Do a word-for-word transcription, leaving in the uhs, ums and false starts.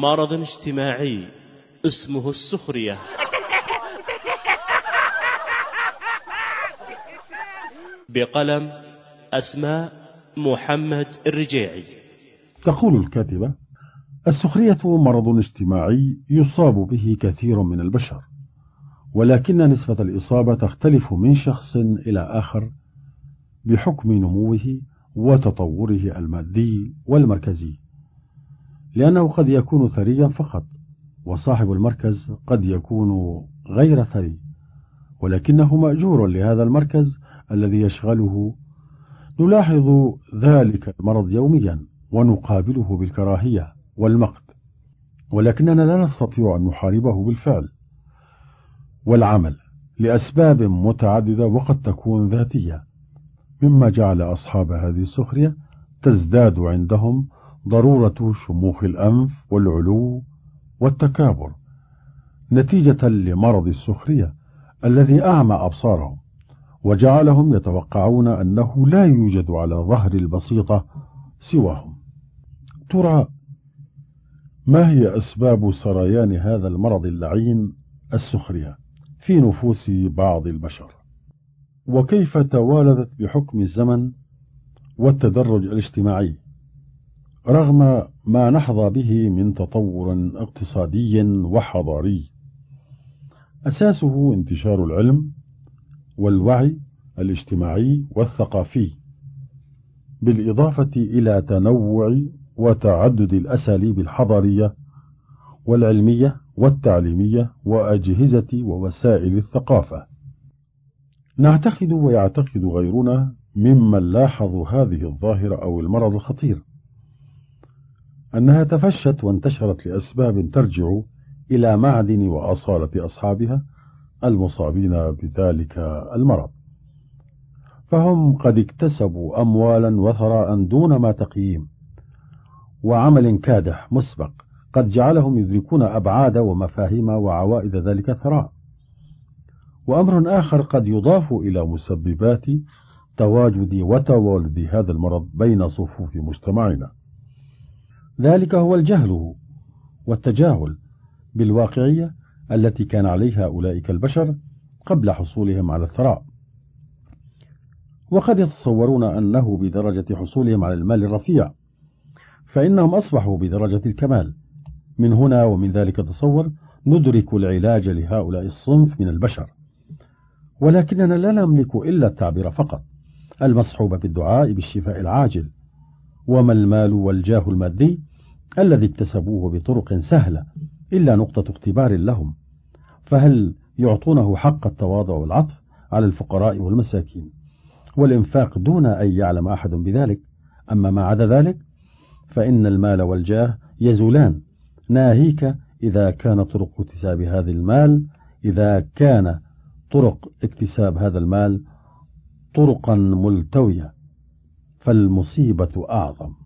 مرض اجتماعي اسمه السخرية. بقلم أسماء محمد الرجيعي. تقول الكاتبة: السخرية مرض اجتماعي يصاب به كثير من البشر، ولكن نسبة الإصابة تختلف من شخص إلى آخر بحكم نموه وتطوره المادي والمركزي، لأنه قد يكون ثريا فقط، وصاحب المركز قد يكون غير ثري ولكنه مأجور لهذا المركز الذي يشغله. نلاحظ ذلك المرض يوميا ونقابله بالكراهية والمقت، ولكننا لا نستطيع أن نحاربه بالفعل والعمل لأسباب متعددة وقد تكون ذاتية، مما جعل أصحاب هذه السخرية تزداد عندهم ضرورة شموخ الأنف والعلو والتكابر نتيجة لمرض السخرية الذي أعمى أبصارهم وجعلهم يتوقعون أنه لا يوجد على ظهر البسيطة سواهم. ترى ما هي أسباب سريان هذا المرض اللعين السخرية في نفوس بعض البشر؟ وكيف توالدت بحكم الزمن والتدرج الاجتماعي رغم ما نحظى به من تطور اقتصادي وحضاري؟ أساسه انتشار العلم والوعي الاجتماعي والثقافي، بالإضافة إلى تنوع وتعدد الأساليب الحضارية والعلمية والتعليمية وأجهزة ووسائل الثقافة. نعتقد ويعتقد غيرنا ممن لاحظوا هذه الظاهرة أو المرض الخطير أنها تفشت وانتشرت لأسباب ترجع إلى معدن وأصالة أصحابها المصابين بذلك المرض، فهم قد اكتسبوا أموالا وثراء دون ما تقييم، وعمل كادح مسبق قد جعلهم يدركون أبعاد ومفاهيم وعوائد ذلك الثراء. وأمر آخر قد يضاف إلى مسببات تواجد وتوالد هذا المرض بين صفوف مجتمعنا، ذلك هو الجهل والتجاهل بالواقعية التي كان عليها أولئك البشر قبل حصولهم على الثراء، وقد يتصورون أنه بدرجة حصولهم على المال الرفيع فإنهم أصبحوا بدرجة الكمال. من هنا ومن ذلك تصور ندرك العلاج لهؤلاء الصنف من البشر، ولكننا لا نملك إلا التعبير فقط المصحوب بالدعاء بالشفاء العاجل. وما المال والجاه المادي الذي اكتسبوه بطرق سهلة إلا نقطة اختبار لهم، فهل يعطونه حق التواضع والعطف على الفقراء والمساكين والإنفاق دون أن يعلم أحد بذلك؟ أما ما عدا ذلك فإن المال والجاه يزولان، ناهيك إذا كان طرق اكتساب هذا المال إذا كان طرق اكتساب هذا المال طرقا ملتوية، فالمصيبة أعظم.